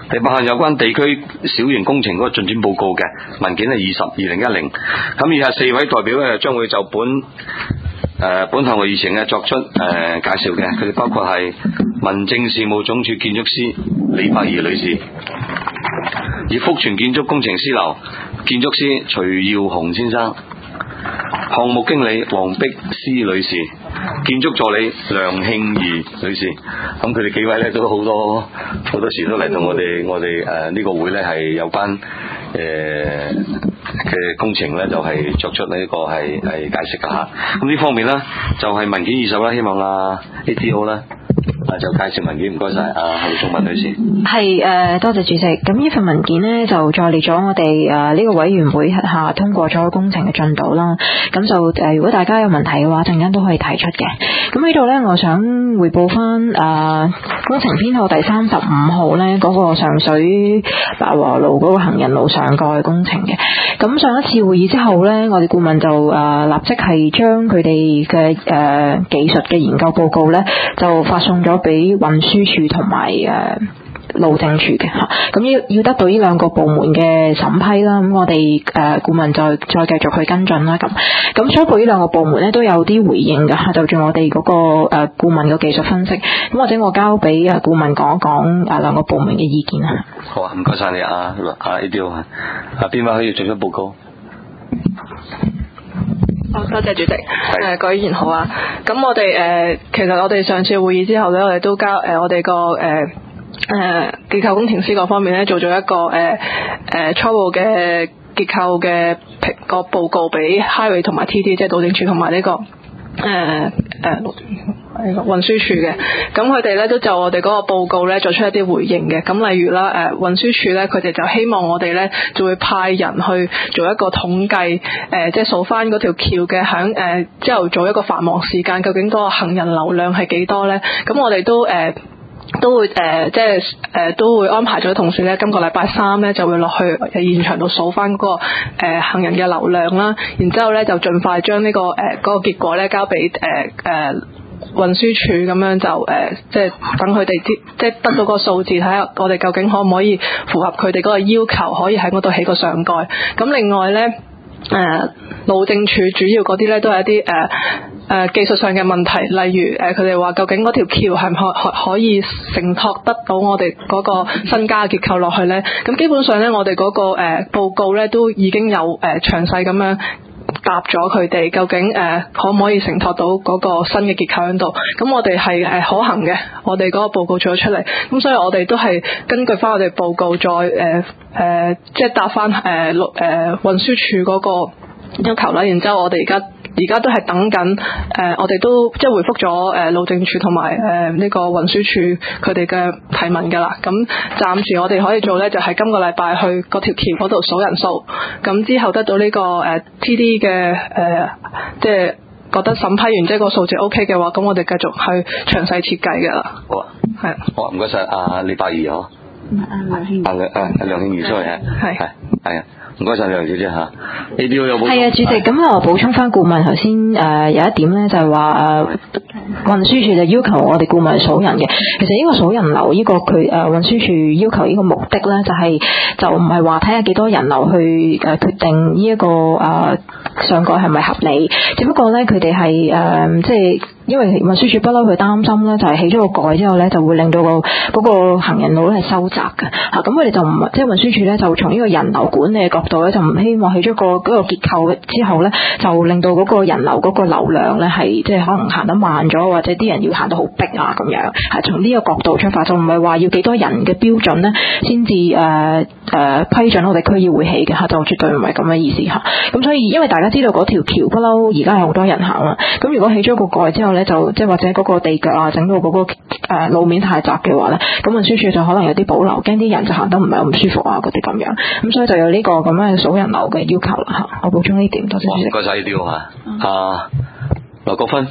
第八項有關地區小型工程嗰個進展報告嘅文件係2020，咁以下4位代表咧將會就本項嘅議程咧作出介紹嘅，佢哋包括係民政事務總署建築師李柏儀女士，而福全建築工程師樓建築師徐耀雄先生，項目經理黃碧詩女士，建築助理梁慶儀女士。咁佢哋幾位咧都好多時都嚟到我哋呢個會咧係有關嘅工程咧就係作出呢個係解釋噶吓。咁呢方面咧就係文件20啦，希望ATO 啦就介紹文件，唔該晒侯淑文女士。 係多謝主席。咁呢份文件呢，就再列咗我哋呢個委員會下通過咗工程嘅進度啦。咁就如果大家有問題嘅話，陣間都可以提出嘅。咁呢度呢，我想匯報翻工程編號第35號呢嗰個上水白和路嗰個行人路上蓋工程嘅。咁上一次會議之後呢，我哋顧問就立即係將佢哋嘅技術嘅研究報告呢，就發送咗俾運輸署同埋路政署嘅嚇，咁要得到呢兩個部門嘅審批啦。咁我哋顧問再繼續去跟進啦。咁初步呢兩個部門咧都有啲回應嘅，就住我哋嗰個顧問嘅技術分析。咁或者我交俾顧問講一講兩個部門嘅意見啊。 好啊，唔該晒你ADO邊位可以做出報告？ 好，多謝主席。各位議員好啊。咁我哋其實我哋上次會議之後咧，我哋都交我哋個結構工程師嗰方面咧，做咗一個初步嘅結構嘅個報告俾 Highway 同埋 TD， 即係路政署同埋呢個運輸署嘅。咁佢哋咧都就我哋嗰個報告咧作出一啲回應嘅。咁例如啦，運輸署咧佢哋就希望我哋咧就會派人去做一個統計，即係數翻嗰條橋嘅響朝頭早一個繁忙時間，究竟嗰個行人流量係幾多咧？咁我哋都會都會安排咗同事咧，今個禮拜3咧就會落去現場度數翻嗰個行人嘅流量啦，然之後咧就盡快將呢個嗰個結果咧交俾運輸署，咁樣就即係等佢哋即係得到個數字，睇下我哋究竟可唔可以符合佢哋嗰個要求，可以喺嗰度起個上蓋。咁另外咧路政署主要嗰啲咧都係一啲技術上嘅問題，例如佢哋話究竟嗰條橋係唔可以承托得到我哋嗰個新加嘅結構落去咧？咁基本上咧，我哋嗰個報告咧都已經有詳細咁樣答咗佢哋究竟可唔可以承托到嗰個新嘅結構喺度。咁我哋係可行嘅，我哋嗰個報告做咗出嚟。咁所以我哋都係根據翻我哋報告再即係答翻運輸署嗰個要求啦。然之後我哋而家都係等緊我哋都即係回覆咗路政署同埋呢個運輸署佢哋嘅提問㗎啦。咁暫時我哋可以做咧，就係今個禮拜去嗰條橋嗰度數人數，咁之後得到呢個TD 嘅即係覺得審批完即係個數字 OK 嘅話，咁我哋繼續去詳細設計㗎啦。好啊，係。 好啊，唔該晒李柏儀啊。梁慶儀出嚟係啊。唔該晒梁小姐嚇，ADO有冇？係啊，主席，咁我補充翻顧問頭先有一點咧，就係話運輸署就要求我哋顧問數人嘅。其實呢個數人流呢個佢運輸署要求呢個目的咧，就唔係話睇下幾多人流去決定呢一個上蓋係咪合理，只不過咧佢哋係即係。因為運輸署不嬲佢擔心咧，就係起咗個蓋之後咧，就會令到嗰個行人路咧係收窄嘅嚇。咁佢哋就唔即係運輸署咧，就從呢個人流管理嘅角度咧，就唔希望起咗嗰個結構之後咧，就令到嗰個人流嗰個流量咧係即係可能行得慢咗，或者啲人要行得好逼啊咁樣。係從呢個角度出發，就唔係話要幾多人嘅標準咧先至批准我哋區議會起嘅嚇，就絕對唔係咁嘅意思嚇。咁所以因為大家知道嗰條橋不嬲而家係好多人行啦，咁如果起咗個蓋之後咧，就即係或者嗰個地腳啊，整到嗰個路面太窄嘅話咧，咁運輸署就可能有啲保留，驚啲人就行得唔係咁舒服啊嗰啲咁樣，咁所以就有呢個咁樣數人流嘅要求啦嚇。我補充呢點，多謝主席。 唔該晒呢啲啊，劉國勳。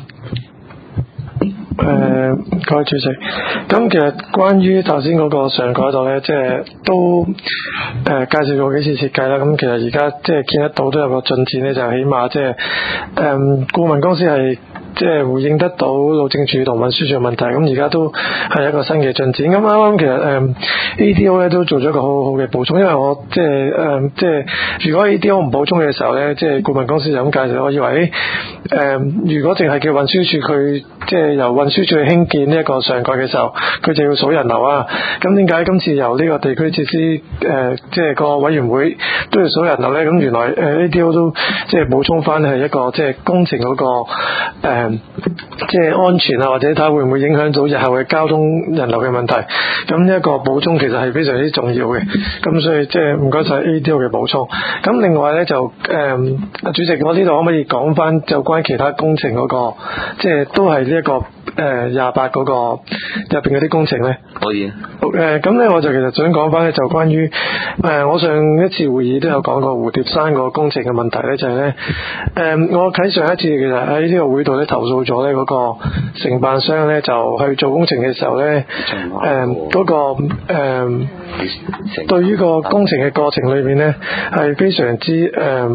各位主席，咁其實關於頭先嗰個上蓋度咧，即係都介紹過幾次設計啦。咁其實而家即係見得到都有個進展咧，就起碼即係顧問公司係即係回應得到路政署同運輸署嘅問題，咁而家都係一個新嘅進展。咁啱啱其實ADO 咧都做咗一個好好嘅補充，因為我即係如果 ADO 唔補充嘅時候咧，即係顧問公司就咁介紹，我以為如果淨係叫運輸署佢即係由運輸署去興建呢一個上蓋嘅時候，佢就要數人流啊。咁點解今次由呢個地區設施即係個委員會都要數人流咧？咁原來ADO 都即係補充翻係一個即係工程嗰個即係安全啊，或者睇下會唔會影響到日後嘅交通人流嘅問題。咁呢一個補充其實係非常之重要嘅。咁所以即係唔該晒 ADO 嘅補充。咁另外咧就主席，我呢度可唔可以講翻就關其他工程嗰個，即係都係呢一個28嗰個入邊嗰啲工程咧？ 可以。 咁咧我就其實想講翻咧，就關於我上一次會議都有講過蝴蝶山個工程嘅問題咧，就係咧我喺上一次其實喺呢個會度咧投訴咗咧嗰個承辦商咧就去做工程嘅時候咧嗰個對於個工程嘅過程裏面咧係非常之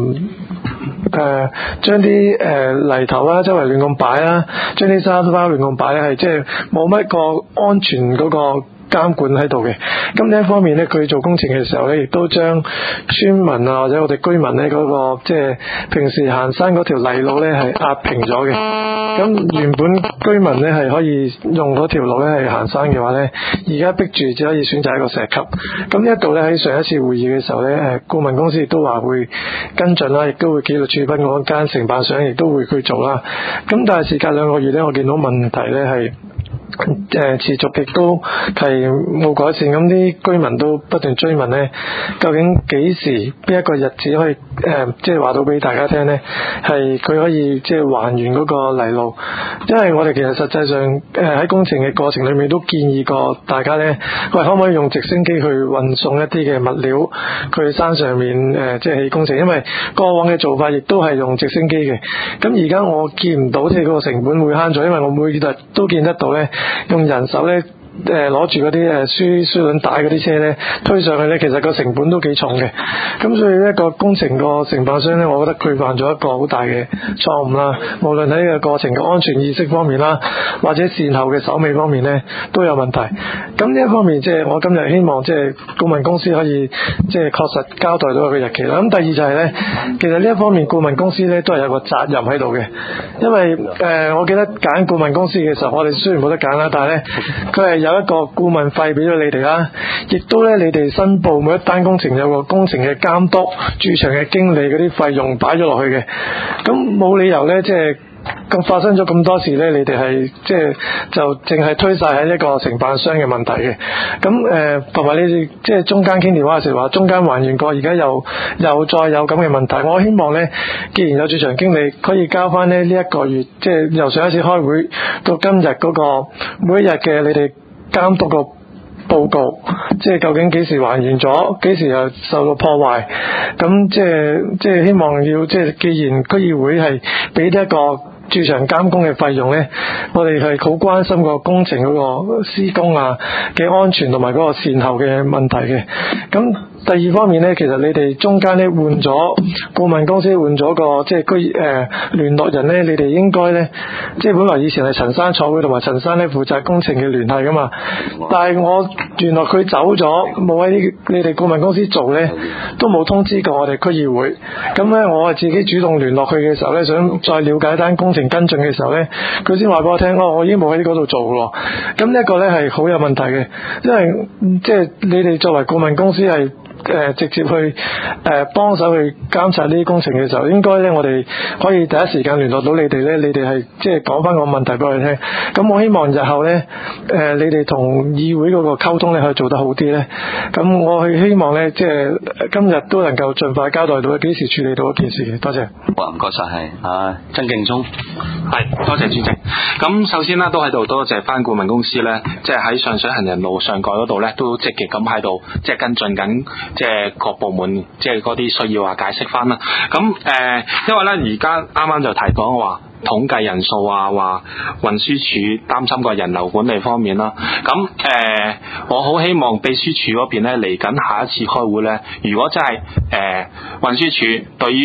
將啲泥頭啦周圍亂咁擺啦，將啲沙包亂咁擺咧，係即係冇乜個安全嗰個監管喺度嘅。咁呢一方面咧，佢做工程嘅時候咧，亦都將村民啊或者我哋居民咧嗰個即係平時行山嗰條泥路咧係壓平咗嘅。咁原本居民咧係可以用嗰條路咧係行山嘅話咧，而家逼住只可以選擇一個石級。咁呢一度咧喺上一次會議嘅時候咧，顧問公司亦都話會跟進啦，亦都會紀律處分嗰間承辦商，亦都會去做啦。咁但係時隔2個月咧，我見到問題咧係持續亦都係冇改善，咁啲居民都不斷追問咧，究竟幾時邊一個日子可以即係話到俾大家聽咧，係佢可以即係還原嗰個泥路？因為我哋其實實際上喺工程嘅過程裏面都建議過大家咧，喂，可唔可以用直升機去運送一啲嘅物料去山上面即係起工程？因為過往嘅做法亦都係用直升機嘅。咁而家我見唔到即係嗰個成本會慳咗，因為我每日都見得到咧，用人手咧攞住嗰啲輸輪帶嗰啲車咧推上去咧，其實個成本都幾重嘅。咁所以一個工程個承辦商咧，我覺得佢犯咗一個好大嘅錯誤啦。無論喺個過程嘅安全意識方面啦，或者善後嘅手尾方面咧，都有問題。咁呢一方面即係我今日希望即係顧問公司可以即係確實交代到佢嘅日期啦。咁第二就係咧，其實呢一方面顧問公司咧都係有個責任喺度嘅，因為我記得揀顧問公司嘅時候，我哋雖然冇得揀啦，但係咧佢係有一個顧問費俾咗你哋啦，亦都咧你哋申報每一單工程有個工程嘅監督、駐場嘅經理嗰啲費用擺咗落去嘅，咁冇理由咧即係咁發生咗咁多事咧，你哋係即係就淨係推晒喺一個承辦商嘅問題嘅。咁同埋你哋即係中間傾電話嘅時候話中間還原過，而家又再有咁嘅問題。我希望咧，既然有駐場經理，可以交翻呢一個月，即係由上一次開會到今日嗰個每一日嘅你哋監督個報告，即係究竟幾時還原咗，幾時又受到破壞。咁即係希望要即係既然區議會係俾一個駐場監工嘅費用呢，我哋係好關心個工程嗰個施工啊嘅安全同埋嗰個善後嘅問題嘅。咁第二方面呢，其實你哋中間呢換咗顧問公司，換咗個即係聯絡人呢，你哋應該呢，即係本來以前係陳山坐會同埋陳山呢負責工程嘅聯繫噶嘛，但係我原來佢走咗，冇喺你哋顧問公司做呢，都冇通知過我哋區議會。咁呢，我係自己主動聯絡佢嘅時候呢，想再了解單工程跟進嘅時候呢，佢先話俾我聽，我已經冇喺嗰度做咯。咁呢一個呢係好有問題嘅，因為即係你哋作為顧問公司係直接去幫手去監察呢啲工程嘅時候，應該咧我哋可以第一時間聯絡到你哋咧，你哋係即係講翻個問題俾我哋聽。咁我希望日後咧你哋同議會嗰個溝通咧可以做得好啲咧。咁我係希望咧即係今日都能夠盡快交代到幾時處理到一件事嘅。多謝。 唔該晒，係曾敬聰。 係，多謝主席。咁首先啦，都喺度多謝翻顧問公司咧，即係喺上水行人路上蓋嗰度咧，都積極咁喺度即係跟進緊，即係各部門即係嗰啲需要解釋翻啦。咁因為咧而家啱啱就提講話統計人數啊，話運輸署擔心個人流管理方面啦。咁我好希望秘書處嗰邊咧嚟緊下一次開會咧，如果真係運輸署對於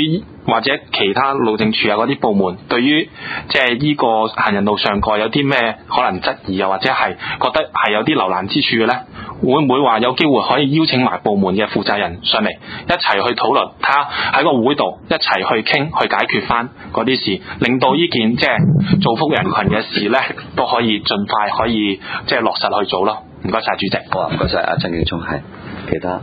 或者其他路政署啊嗰啲部門，對於即係呢個行人路上蓋有啲咩可能質疑啊，或者係覺得係有啲留難之處嘅咧，會唔會話有機會可以邀請埋部門嘅負責人上嚟一齊去討論，睇下喺個會度一齊去傾，去解決翻嗰啲事，令到呢件即係造福人群嘅事咧，都可以盡快可以即係落實去做咯。唔該晒主席。 好啊，唔該晒阿曾景聰，係其他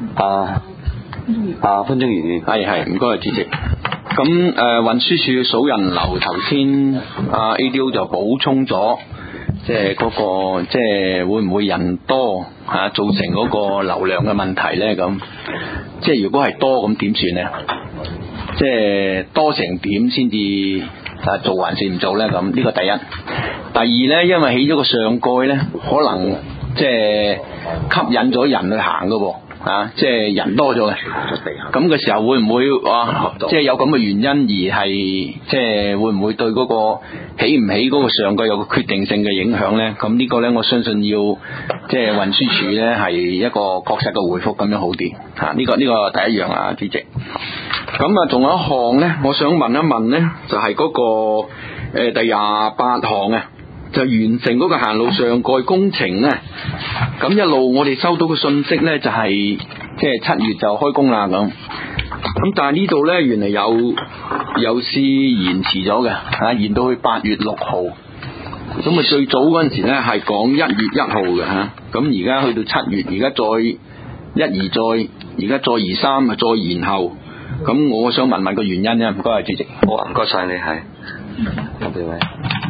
潘宗源係唔該主席。咁運輸署數人流頭先ADO 就補充咗，即係嗰個即係會唔會人多造成嗰個流量嘅問題咧？咁即係如果係多咁點算咧？即係多成點先至做還是唔做咧？咁呢個第一。第二咧，因為起咗個上蓋咧，可能即係吸引咗人去行噶喎。即係人多咗嘅，咁嘅時候會唔會即係有咁嘅原因而係即係會唔會對嗰個起唔起嗰個上蓋有個決定性嘅影響咧？咁呢個咧，我相信要即係運輸署咧係一個確實嘅回覆咁樣好啲嚇。呢個第一樣啊，主席。咁仲有一項咧，我想問一問咧，就係嗰個第28項啊。就完成嗰個行路上蓋工程咧，咁一路我哋收到嘅信息咧就係即係7月就開工啦咁但係呢度咧原來有試延遲咗嘅延到去8月6號，咁最早嗰陣時咧係講1月1號嘅咁而家去到7月，而家再移3啊，再延後，咁我想問個原因咧，唔該主席。 好啊，唔該晒你係多謝位。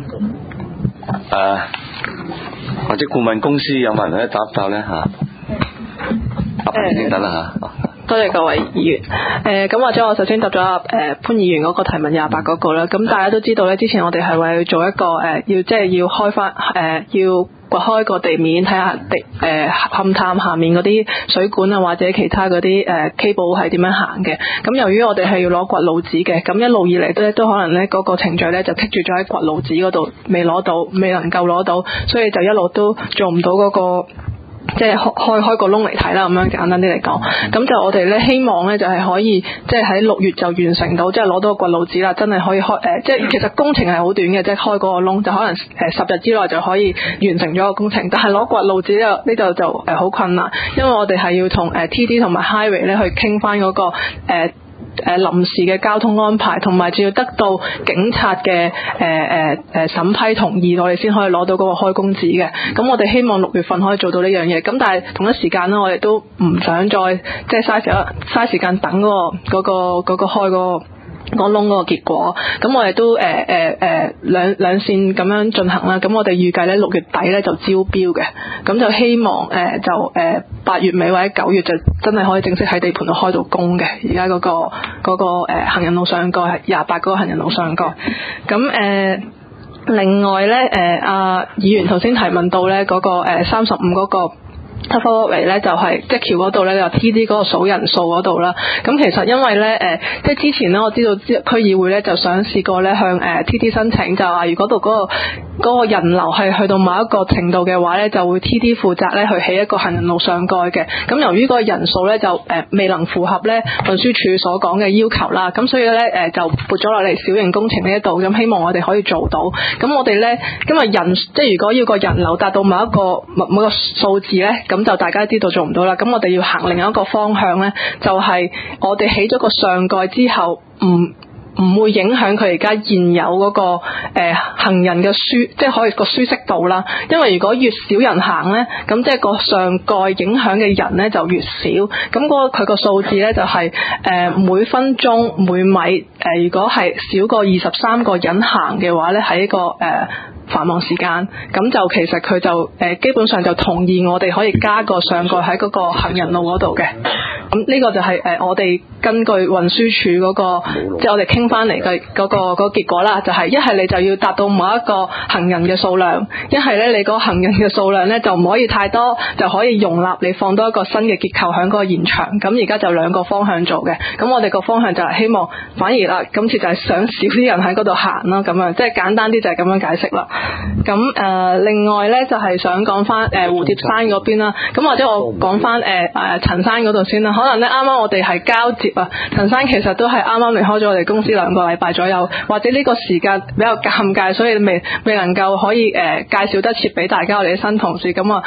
或者顧問公司有冇人咧答咧嚇？先得啦嚇。 多謝各位議員。咁或者我首先答咗潘議員嗰個提問28嗰個啦。咁大家都知道咧，之前我哋係為做一個要開翻要掘開個地面睇下勘探下面嗰啲水管啊，或者其他嗰啲cable 係點樣行嘅。咁由於我哋係要攞掘路紙嘅，咁一路以嚟都可能咧嗰個程序咧就棘住咗喺掘路紙嗰度，未能夠攞到，所以就一路都做唔到嗰個。即係開個窿嚟睇啦，咁樣簡單啲嚟講，咁就我哋咧希望咧就係可以即係喺6月就完成到，即係攞到個掘路紙啦，真係可以開即係其實工程係好短嘅，即係開嗰個窿就可能10日之內就可以完成咗個工程，但係攞掘路紙呢度就好困難，因為我哋係要同TD 同埋 Highway 咧去傾翻嗰個臨時嘅交通安排，同埋仲要得到警察嘅審批同意，我哋先可以攞到嗰個開工紙嘅。咁我哋希望6月份可以做到呢樣嘢。咁但係同一時間呢，我哋都唔想再即係嘥時間等嗰個開個窿嗰個結果。咁我哋都兩線咁樣進行啦。咁我哋預計咧6月底咧就招標嘅。咁就希望8月尾或者9月就真係可以正式喺地盤度開到工嘅。而家嗰個行人路上蓋係28嗰個行人路上蓋。咁另外咧議員頭先提問到咧嗰個35嗰個。Walkway 咧就係即係橋嗰度咧，就 TD 嗰個數人數嗰度啦。咁其實因為咧即係之前咧，我知道區議會咧就想試過咧向TD 申請，就話如果度嗰個人流係去到某一個程度嘅話咧，就會 TD 負責咧去起一個行人路上蓋嘅。咁由於嗰個人數咧就未能符合咧運輸署所講嘅要求啦，咁所以咧就撥咗落嚟小型工程呢一度，咁希望我哋可以做到。咁我哋咧因為即係如果要個人流達到某個數字咧，咁就大家知道做唔到啦。咁我哋要行另一個方向咧，就係我哋起咗個上蓋之後，唔會影響佢而家現有嗰個行人嘅即係可以個舒適度啦。因為如果越少人行咧，咁即係個上蓋影響嘅人咧就越少。咁佢個數字咧就係每分鐘每米如果係少過23個人行嘅話咧，喺一個繁忙時間，咁就其實佢就基本上就同意我哋可以加個上蓋喺嗰個行人路嗰度嘅。咁呢個就係我哋根據運輸署嗰個，即係我哋傾翻嚟嘅嗰個結果啦，就係一係你就要達到某一個行人嘅數量，一係咧你個行人嘅數量咧就唔可以太多，就可以容納你放多一個新嘅結構喺嗰個現場。咁而家就兩個方向做嘅，咁我哋個方向就係希望反而啦，今次就係想少啲人喺嗰度行啦，咁樣即係簡單啲就係咁樣解釋啦。咁另外咧就係想講翻蝴蝶山嗰邊啦，咁或者我講翻陳山嗰度先啦可能咧啱啱我哋係交接啊，陳生其實都係啱啱離開咗我哋公司2個禮拜左右，或者呢個時間比較尷尬，所以未能夠可以介紹得切俾大家我哋嘅新同事。咁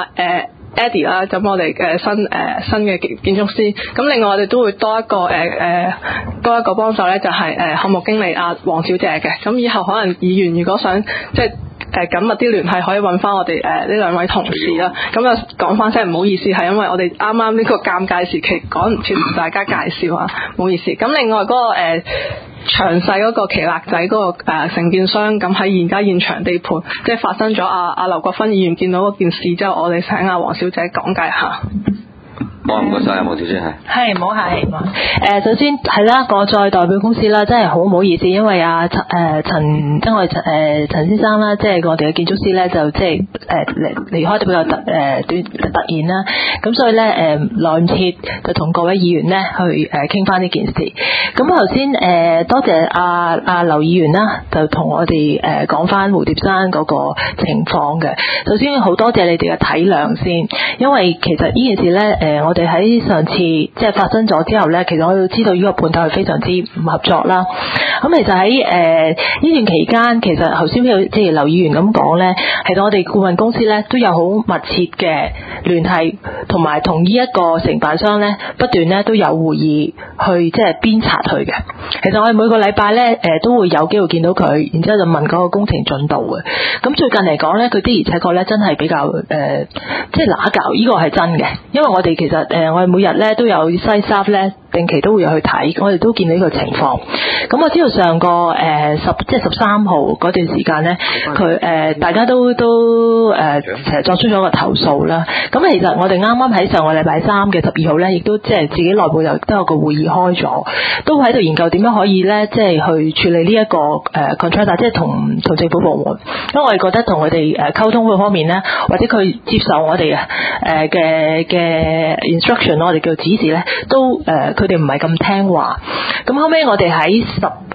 Eddie 啦，咁我哋嘅新嘅建築師。咁另外我哋都會多一個幫手咧，就係項目經理黃小姐嘅。咁以後可能議員如果想即係緊密啲聯繫，可以揾翻我哋呢2位同事啦。咁啊講翻聲唔好意思，係因為我哋啱啱呢個尷尬時期趕唔切同大家介紹啊，唔好意思。咁另外嗰個詳細嗰個奇勒仔嗰個承建商，咁喺而家現場地盤，即係發生咗阿劉國勳議員見到嗰件事之後，我哋請阿黃小姐講解下。 好，唔該晒，黃小姐係。 係，唔好客氣。首先係啦，我再代表公司啦，真係好唔好意思，因為陳先生啦，即係我哋嘅建築師咧，就即係離開得比較突然啦，咁所以咧來唔切就同各位議員咧去傾翻呢件事。咁頭先多謝阿劉議員啦，就同我哋講翻蝴蝶山嗰個情況嘅。首先好多謝你哋嘅體諒先，因為其實呢件事咧我哋喺上次即係發生咗之後咧，其實我哋知道呢個判頭係非常之唔合作啦。咁其實喺呢段期間，其實頭先即係劉議員咁講咧，其實我哋顧問公司咧都有好密切嘅聯繫，同埋同呢一個承辦商咧不斷咧都有會議去即係鞭策佢嘅。其實我哋每個禮拜咧都會有機會見到佢，然之後就問嗰個工程進度嘅。咁最近嚟講咧，佢的而且確咧真係比較即係揦教，呢個係真嘅，因為我哋其實我哋每日咧都有西 staff 咧定期都會去睇，我哋都見到呢個情況。咁我知道上個即係13號嗰段時間咧，佢大家都其實作出咗個投訴啦。咁其實我哋啱啱喺上個禮拜3嘅12號咧，亦都即係自己內部都有個會議開咗，都喺度研究點樣可以咧即係去處理呢一個contractor， 即係同政府部門。因為我哋覺得同佢哋溝通嗰方面咧，或者佢接受我哋嘅 instruction， 我哋叫指示咧，都佢哋唔係咁聽話。咁後尾我哋喺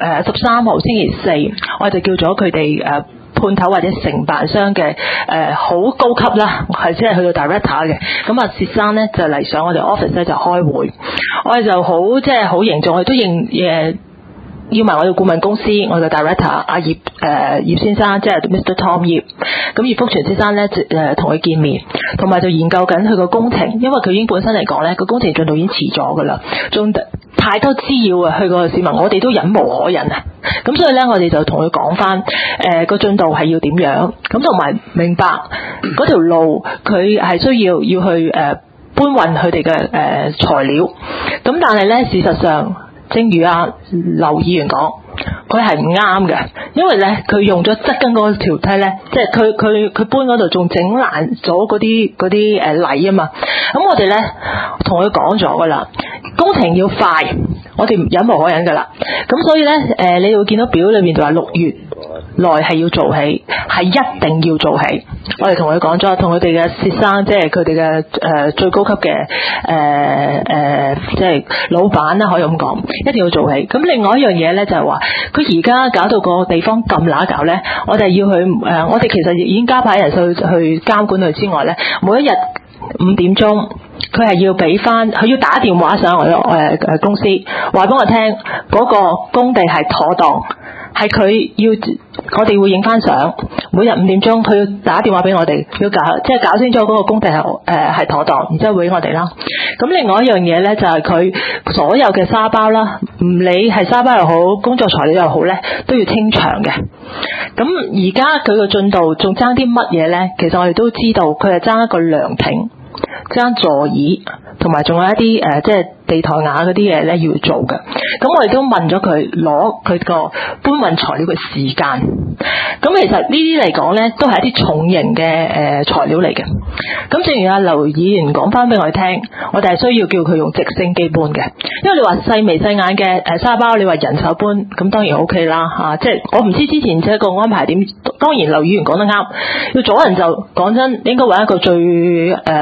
13號星期4，我哋就叫咗佢哋判頭或者承辦商嘅好高級啦，係即係去到 director 嘅。咁薛生咧就嚟上我哋 office 咧就開會，我哋就好即係好凝重，我哋都要埋我哋顧問公司，我哋 director 阿葉先生，即係 Mr. Tom 葉。咁葉福全先生咧同佢見面，同埋就研究緊佢個工程，因為佢已經本身嚟講咧個工程進度已經遲咗噶啦，仲太多滋擾啊！去個市民，我哋都忍無可忍啊！咁所以咧，我哋就同佢講翻個進度係要點樣，咁同埋明白嗰條路佢係需要去搬運佢哋嘅材料。咁但係咧，事實上正如阿劉議員講，佢係唔啱嘅，因為咧佢用咗側根嗰條梯咧，即係佢搬嗰度仲整爛咗嗰啲泥啊嘛。咁我哋咧同佢講咗噶啦，工程要快，我哋忍無可忍噶啦。咁所以咧你會見到表裏面就話6月內係要做起，係一定要做起。我哋同佢講咗，同佢哋嘅薛生，即係佢哋嘅最高級嘅即係老闆啦，可以咁講，一定要做起。咁另外一樣嘢咧就係話，佢而家搞到個地方咁揦搞咧，我哋要去我哋其實已經加派人去監管佢之外咧，每一日5點鐘，佢係要俾翻，佢要打電話上我哋公司，話俾我聽嗰個工地係妥當，係佢要我哋會影翻相，每日5點鐘佢要打電話俾我哋，要搞清楚嗰個工地係妥當，然之後會俾我哋啦。咁另外一樣嘢咧就係佢所有嘅沙包啦，唔理係沙包又好，工作材料又好咧，都要清場嘅。咁而家佢個進度仲爭啲乜嘢咧？其實我哋都知道，佢係爭一個涼亭，爭座椅，同埋仲有一啲即係地台瓦嗰啲嘢咧要做嘅。咁我哋都問咗佢攞佢個搬運材料嘅時間。咁其實呢啲嚟講咧，都係一啲重型嘅材料嚟嘅。咁正如阿劉議員講翻俾我哋聽，我哋係需要叫佢用直升機搬嘅，因為你話細眉細眼嘅沙包，你話人手搬，咁當然 OK 啦嚇。即係我唔知之前這個安排點，當然劉議員講得啱，要阻人就講真，應該揾一個最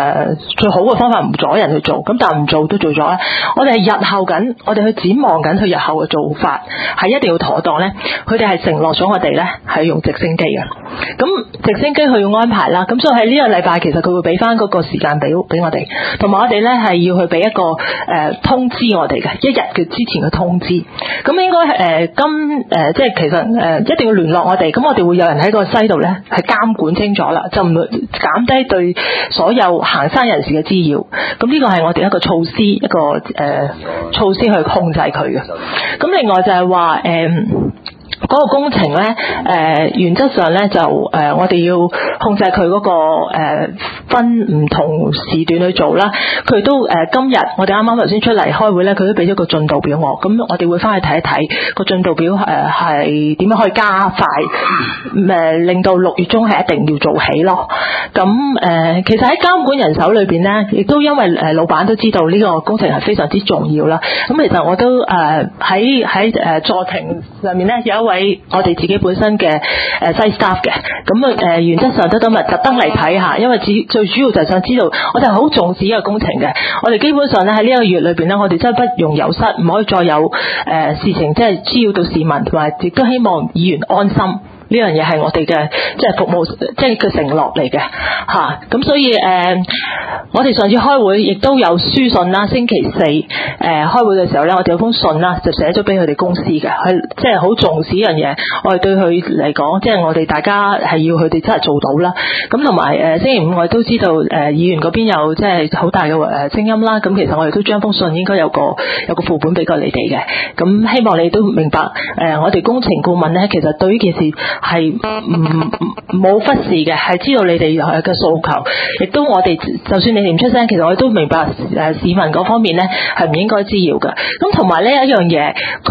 最好嘅方法唔阻人去做，咁但係唔做都做咗啦。我哋係日後緊，我哋去展望緊佢日後嘅做法係一定要妥當咧。佢哋係承諾咗我哋咧係用直升機嘅，咁直升機佢要安排啦，咁所以喺呢個禮拜其實佢會俾翻嗰個時間表俾我哋，同埋我哋咧係要去俾一個通知我哋嘅1日嘅之前嘅通知。咁應該即係其實一定要聯絡我哋，咁我哋會有人喺個西度咧係監管清楚啦，就唔會減低對所有行山人士嘅滋擾。咁呢個係我哋一個措施，一個措施去控制佢嘅。咁另外就係話嗰個工程咧，原則上咧就我哋要控制佢嗰個分唔同時段去做啦。佢都今日我哋啱啱頭先出嚟開會咧，佢都俾咗個進度表我，咁我哋會翻去睇一睇個進度表係點樣可以加快，令到6月中係一定要做起咯。咁其實喺監管人手裏邊咧，亦都因為老闆都知道呢個工程係非常之重要啦。咁其實我都喺座庭上面咧有一位我哋自己本身嘅site staff 嘅，咁原則上都今日特登嚟睇下，因為最主要就係想知道我哋係好重視呢個工程嘅。我哋基本上咧喺呢一個月裏邊咧，我哋真係不容有失，唔可以再有事情即係滋擾到市民，同埋亦都希望議員安心。呢樣嘢係我哋嘅即係服務，即係個承諾嚟嘅嚇。咁所以我哋上次開會亦都有書信啦。星期4開會嘅時候咧，我哋有封信啦，就寫咗俾佢哋公司嘅，佢即係好重視呢樣嘢。我哋對佢嚟講，即係我哋大家係要佢哋真係做到啦。咁同埋星期5我哋都知道議員嗰邊有即係好大嘅聲音啦。咁其實我哋都將封信應該有個副本俾過你哋嘅。咁希望你都明白我哋工程顧問咧，其實對呢件事係冇忽視嘅，係知道你哋嘅訴求，亦都我哋就算你哋唔出聲，其實我哋都明白市民嗰方面咧係唔應該滋擾嘅。咁同埋呢一樣嘢，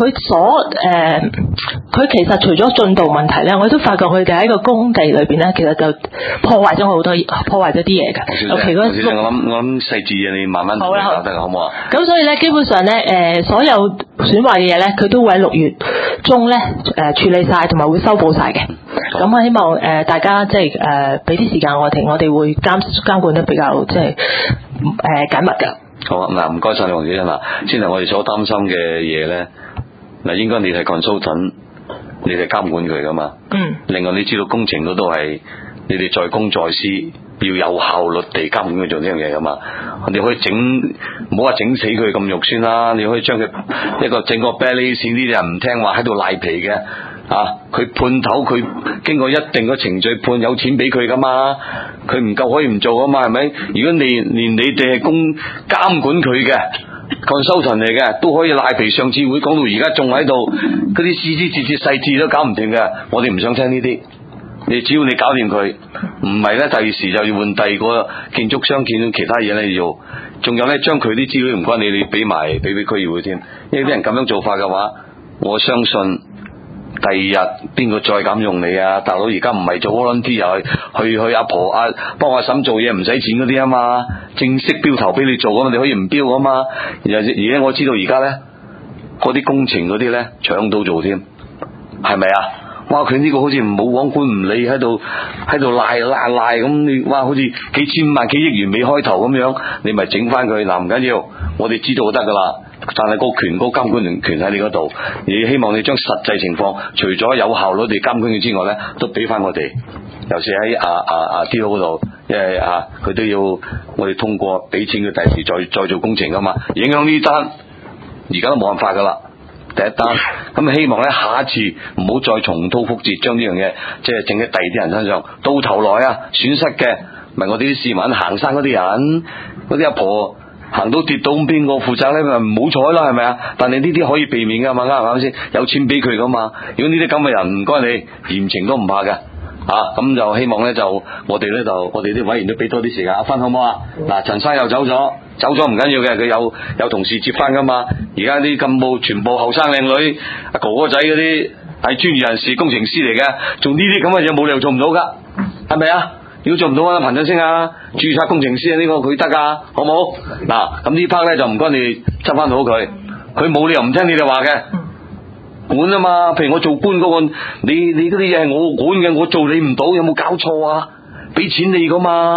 佢其實除咗進度問題咧，我都發覺佢哋喺個工地裏邊咧，其實就破壞咗啲嘢嘅。尤其我諗細緻嘢你慢慢搞得好唔好啊？ 咁所以咧，基本上咧所有損壞嘅嘢咧，佢都會喺6月中咧處理晒，同埋會修補晒嘅。咁我希望大家即係俾啲時間我哋會監管得比較即係緊密㗎。 好啊，嗱唔該晒你黃主任啦。先係我哋所擔心嘅嘢咧，嗱應該你係 consultant，你哋監管佢噶嘛。另外你知道工程嗰度係你哋在公在私，要有效率地監管佢做呢樣嘢噶嘛。你可以唔好話整死佢咁肉酸啦，你可以將佢整個 balance 呢啲人唔聽話喺度賴皮嘅。佢判頭，佢經過一定嘅程序判，有錢俾佢噶嘛，佢唔夠可以唔做噶嘛，係咪？如果連你哋係監管佢嘅consultant嚟嘅，都可以賴皮，上次會講到而家仲喺度，嗰啲節細節都搞唔掂嘅，我哋唔想聽呢啲。你只要你搞掂佢，唔係咧，第二時就要換第二個建築商，見到其他嘢咧要，仲有咧將佢啲資料唔該你俾區議會添，因為啲人咁樣做法嘅話，我相信。第二日邊個再敢用你啊？大佬而家唔係做 volunteer，去阿婆幫阿嬸做嘢唔使錢嗰啲啊嘛，正式標頭俾你做啊嘛，你可以唔標啊嘛。而家我知道而家咧嗰啲工程嗰啲咧搶到做添，係咪啊？哇！佢呢個好似冇王管唔理喺度賴咁，你哇好似幾千萬幾億元未開頭咁樣，你咪整翻佢嗱，唔緊要，我哋知道就得噶啦。但係個監管權喺你嗰度，你希望你將實際情況，除咗有效率地監管佢之外咧，都俾翻我哋。尤其喺D 嗰度，因為佢都要我哋通過俾錢佢第時再做工程噶嘛。影響呢單，而家都冇辦法噶啦。第一單，咁希望咧下一次唔好再重蹈覆轍，將呢樣嘢即係整喺第二啲人身上，到頭來損失嘅咪我哋啲市民行山嗰啲人，嗰啲阿婆。行到跌到咁邊個負責咧？咪唔好彩啦，係咪啊？但係呢啲可以避免噶嘛，啱唔啱先？有錢俾佢噶嘛。如果呢啲咁嘅人，唔該你嚴懲都唔怕嘅。咁就希望咧就我哋啲委員都俾多啲時間。阿芬好唔好啊？嗱，陳生又走咗唔緊要嘅，佢有同事接翻噶嘛。而家啲幹部全部後生靚女，阿哥哥仔嗰啲係專業人士、工程師嚟嘅，做呢啲咁嘅嘢冇理由做唔到噶，係咪啊？如果做唔到啊，彭振聲註冊工程師呢個佢得噶，好唔好？嗱，咁呢 part 咧就唔該你執翻好佢冇理由唔聽你哋話嘅，管啊嘛。譬如我做官嗰個，你嗰啲嘢係我管嘅，我做你唔到，有冇搞錯啊？俾錢你噶嘛，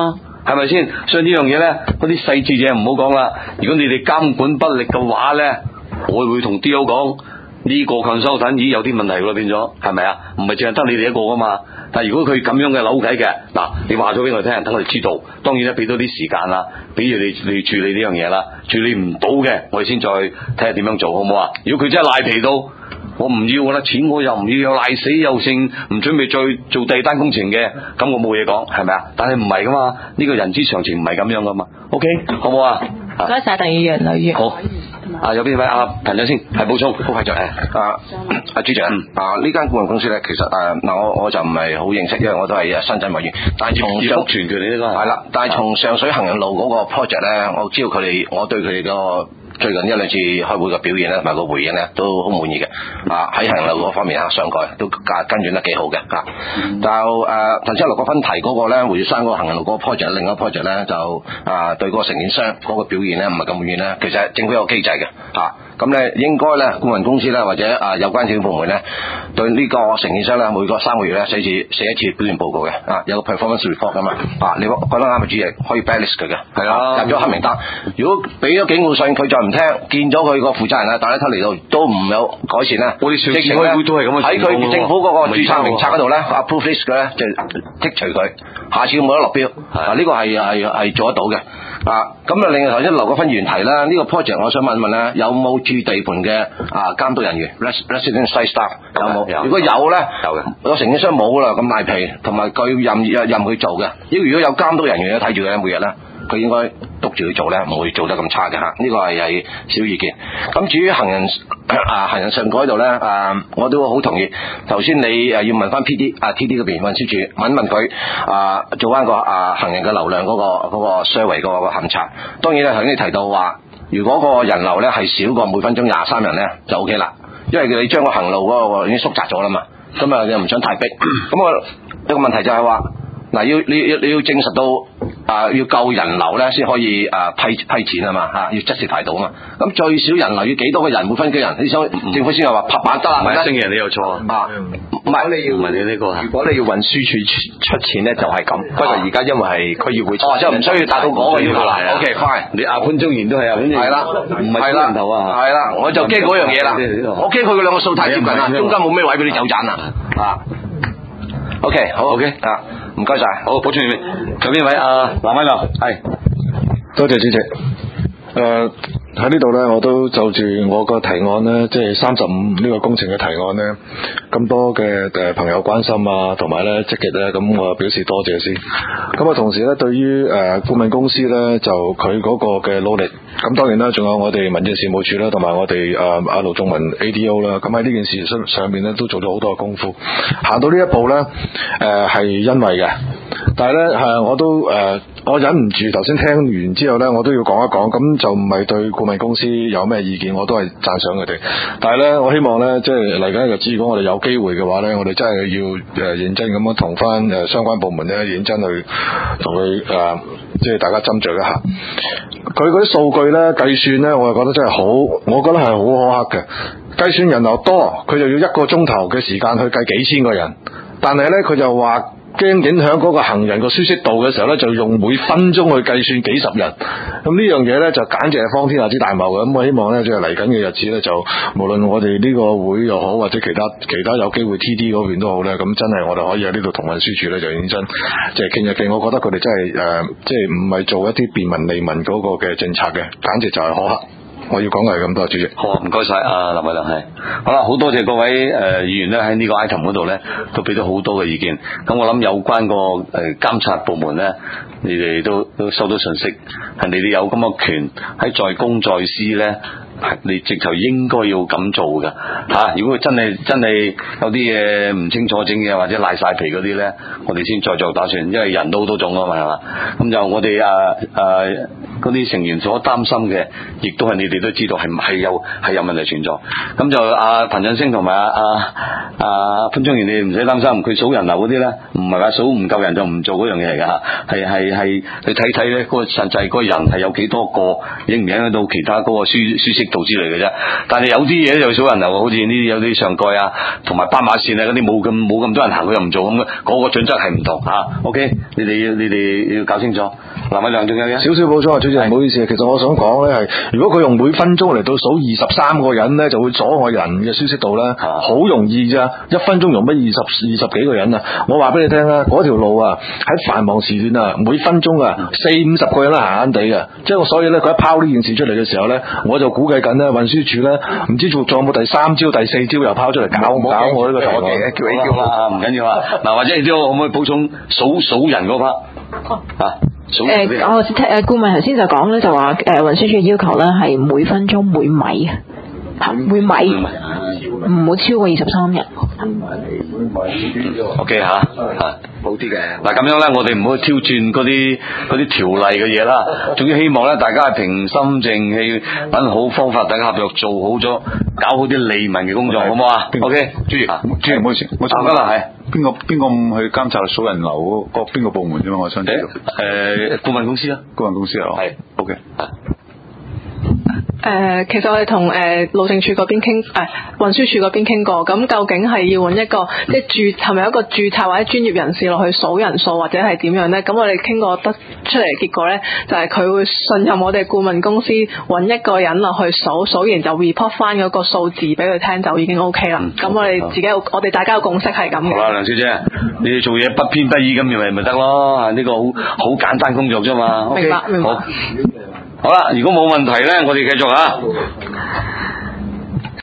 係咪先？所以呢樣嘢咧，嗰啲細節嘢唔好講啦。如果你哋監管不力嘅話咧，我會同 D.O. 講呢個consultant已經有啲問題咯，變咗係咪啊？唔係淨係得你哋一個噶嘛。但係如果佢咁樣嘅扭計嘅，嗱，你話咗俾我聽，等我哋知道。當然咧，俾多啲時間啦，俾住你處理呢樣嘢啦。處理唔到嘅，我哋先再睇下點樣做，好唔好啊？如果佢真係賴皮到，我唔要噶啦，錢我又唔要，又賴死又剩，唔準備再做第二單工程嘅，咁我冇嘢講，係咪啊？但係唔係噶嘛，呢個人之常情唔係咁樣噶嘛。OK， 好唔好啊？ 唔該晒，鄧議員、呂議員。 好。有邊位朋友先係補充，好快就主席呢間顧問公司咧，其實我就唔係好認識，因為我都係深圳委員。但係從福傳佢哋呢個係啦，但係從上水行人路嗰個 project 咧，我知道我對佢哋個最近一兩次開會嘅表現咧，同埋個回應咧，都好滿意嘅。喺行人路嗰方面上蓋都跟進得幾好嘅。就頭先劉國勳提嗰個咧，回山嗰個行人路嗰個 project， 另一個 project 咧就對嗰個承建商嗰個表現咧唔係咁滿意咧。其實政府有機制嘅咁咧應該咧顧問公司咧或者有關政府部門咧對呢個承建商咧每個3個月咧寫一次表現報告嘅有個 performance report 噶嘛你講得啱嘅，主席可以 blacklist 佢嘅係啊，入咗黑名單。如果俾咗警告信佢再唔聽，見咗佢個負責人大家嚟到都唔有改善咧， 我哋上次開會都係咁嘅情況。 喺佢政府嗰個註冊名冊嗰度咧 approve list 嘅咧就剔除佢，下次冇得落標。呢個係做得到嘅。咁另外頭先劉國勳議員提啦，呢個 project 我想問一問咧，有冇駐地盤嘅監督人員 resident site staff 有冇？如果有咧，有嘅。個承建商冇啦，咁賴皮，同埋佢任佢做嘅。如果有監督人員睇住佢每日咧，佢應該督住佢做咧，唔會做得咁差嘅呢個係小意見。咁至於行人上蓋度咧，我都好同意。頭先你要問翻 TD 嗰邊運輸署問佢做翻個行人嘅流量嗰個 survey 嗰個勘察。當然咧，頭先你提到話，如果個人流咧係少過每分鐘23人咧，就 OK 啦。因為你將個行路嗰個已經縮窄咗啦嘛，咁又唔想太逼。咁我一個問題就係話，你要證實到要夠人流咧先可以批錢啊嘛要justify到啊嘛。咁最少人流要幾多個人每分幾人？你想政府先係話拍板得啦， 唔係星期日你又錯唔係你要問你呢個如果你要運輸署出錢咧就係咁，不過而家因為係區議會出錢， 即係唔需要達到嗰個要求啦。OK fine， 你潘宗賢都係係啦，唔係人頭係啦，我就驚嗰樣嘢啦，我驚佢兩個數太接近啦，中間冇咩位俾你走盞啊OK 好 OK 唔該晒， 好補充完未？有邊位藍威亮係， 多謝主席。喺呢度呢，我都就住我個提案呢，即係35呢個工程嘅提案呢，咁多嘅朋友關心同埋呢積極呢，咁我表示多謝先。咁同時呢，對於顧問公司呢，就佢嗰個嘅努力，咁當然啦，仲有我哋民政事務處啦，同埋我哋盧仲文 ADO 啦，咁喺呢件事上面呢，都做咗好多嘅功夫。行到呢一步呢，係因為嘅，但係呢，我忍唔住頭先聽完之後呢，我都要講一講，咁就唔係對顧問公司有咩意見，我都係讚賞佢哋。但係呢，我希望呢，即係嚟緊嘅日子，如果我哋有機會嘅話呢，我哋真係要認真咁樣同翻相關部門呢，認真去同佢即係大家斟酌一下。佢嗰啲數據呢，計算呢，我就覺得真係好，我覺得係好苛刻嘅。計算人流多，佢就要1個鐘頭嘅時間去計幾千個人，但係呢，佢就話驚影響嗰個行人個舒適度嘅時候呢，就用每分鐘去計算幾十人。咁呢樣嘢呢，就簡直係荒天下之大謬嘅。咁我希望呢，即係嚟緊嘅日子呢，就無論我哋呢個會又好，或者其他有機會 TD 嗰邊都好呢，咁真係我哋可以喺呢度同運輸署呢，就認真即係傾一傾。我覺得佢哋真係即係唔係做一啲便民利民嗰個嘅政策嘅，簡直就係苛刻。我要講嘅係咁多，主席。 好，唔該晒林偉亮係。好啦，好多謝各位議員咧喺呢個 item 嗰度咧，都俾咗好多嘅意見。咁我諗有關個監察部門咧，你哋都收到信息，係你哋有咁嘅權喺在公在私咧，你直頭應該要咁做㗎嚇。如果佢真係有啲嘢唔清楚整嘅，或者賴晒皮嗰啲咧，我哋先再做打算，因為人都好多種啊嘛，係嘛。咁就我哋嗰啲成員所擔心嘅，亦都係你哋都知道係有問題存在。咁就彭振聲同埋潘忠賢，你唔使擔心，佢數人流嗰啲咧，唔係話數唔夠人就唔做嗰樣嘢嚟㗎，係你睇睇咧嗰個實際嗰個人係有幾多個，影唔影響到其他嗰個舒適度之類嘅啫。但係有啲嘢就數人流，好似呢啲有啲上蓋啊，同埋斑馬線啊嗰啲冇咁多人行，佢又唔做咁嘅，嗰個準則係唔同嚇。OK，你哋要搞清楚。藍偉亮仲有嘅少少補充啊，主席唔好意思，其實我想講咧係，如果佢用每分鐘嚟到數23個人咧，就會阻礙人嘅舒適度咧，好容易咋，1分鐘用乜20幾個人啊？我話俾你聽啦，嗰條路啊喺繁忙時段啊，每分鐘啊40-50個人都閒閒地嘅，即係所以咧佢一拋呢件事出嚟嘅時候咧，我就估計緊咧運輸署咧唔知仲有冇第3招、第4招又拋出嚟搞我呢個條路嘅， 叫起叫啦，唔緊要啊。嗱，或者你知可唔可以補充數人嗰 part 啊？ 顧問頭先就講咧，就話運輸署要求咧係每分鐘每米唔好超過23人。 OK 好啲嘅。嗱咁樣咧，我哋唔好挑戰嗰啲條例嘅嘢啦。總之希望咧，大家係平心靜氣，揾好方法，大家合作做好咗，搞好啲利民嘅工作，好唔好啊 ？OK， 朱唔好意思，我查緊啦，係邊個去監察數人流嗰邊個部門啫嘛？我想知道。 顧問公司啊， 係 OK。 其實我哋同路政署嗰邊傾，運輸署嗰邊傾過，咁究竟係要揾一個即係係咪一個註冊或者專業人士落去數人數，或者係點樣呢？咁我哋傾過得出嚟結果呢，就係佢會信任我哋顧問公司揾一個人落去數完就 report 翻嗰個數字俾佢聽就已經 OK 啦。咁我哋我哋大家嘅共識係咁嘅。 好啦，梁小姐，你哋做嘢不偏不倚咁咪得咯？呢個好簡單工作啫嘛。 明白。 好啦，如果冇問題咧，我哋繼續啊。